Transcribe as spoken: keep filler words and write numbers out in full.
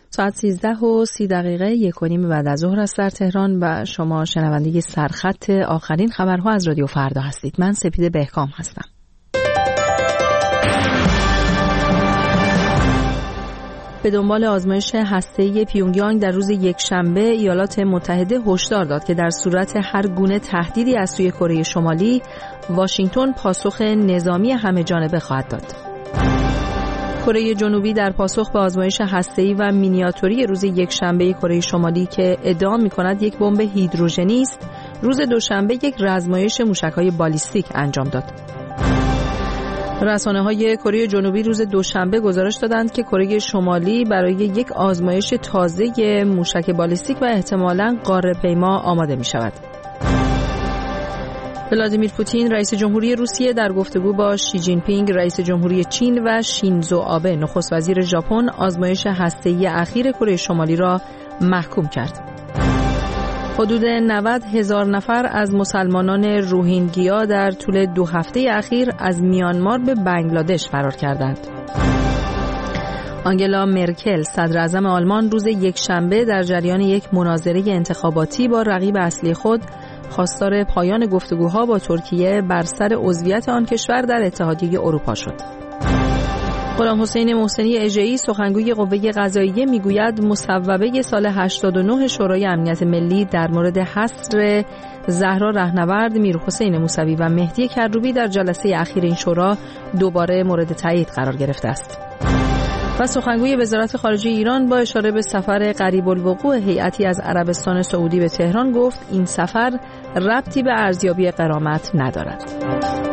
ساعت سیزده و سی دقیقه یک و نیم بعد از ظهر است در تهران و شما شنونده سرخط آخرین خبرها از رادیو فردا هستید. من سپید بهکام هستم. به دنبال آزمایش هسته‌ای پیونگیانگ در روز یکشنبه ایالات متحده هشدار داد که در صورت هر گونه تهدیدی از سوی کره شمالی، واشنگتن پاسخ نظامی همه‌جانبه خواهد داد. کره جنوبی در پاسخ به آزمایش هسته‌ای و مینیاتوری روز یکشنبه کره شمالی که ادعا می‌کند یک بمب هیدروژنی است، روز دوشنبه یک رزمایش موشک‌های بالیستیک انجام داد. رسانه‌های کره جنوبی روز دوشنبه گزارش دادند که کره شمالی برای یک آزمایش تازه موشک بالیستیک و احتمالاً قاره‌پیما آماده می‌شود. ولادیمیر پوتین رئیس جمهوری روسیه در گفتگو با شی جین پینگ رئیس جمهوری چین و شینزو آبه نخست وزیر ژاپن آزمایش هسته‌ای اخیر کره شمالی را محکوم کرد. حدود نود هزار نفر از مسلمانان روهینگیا در طول دو هفته اخیر از میانمار به بنگلادش فرار کردند. آنگلا مرکل صدراعظم آلمان روز یکشنبه در جریان یک مناظره انتخاباتی با رقیب اصلی خود خواستار پایان گفتگوها با ترکیه بر سر عضویت آن کشور در اتحادیه اروپا شد. غلام حسین محسنی اژه‌ای سخنگوی قوه قضاییه میگوید مصوبه سال هشتاد و نه شورای امنیت ملی در مورد حصر زهرا رهنورد، میرحسین موسوی و مهدی کروبی در جلسه اخیر این شورا دوباره مورد تایید قرار گرفته است. و سخنگوی وزارت خارجه ایران با اشاره به سفر قریب الوقوع هیئتی از عربستان سعودی به تهران گفت این سفر ربطی به ارزیابی غرامت ندارد.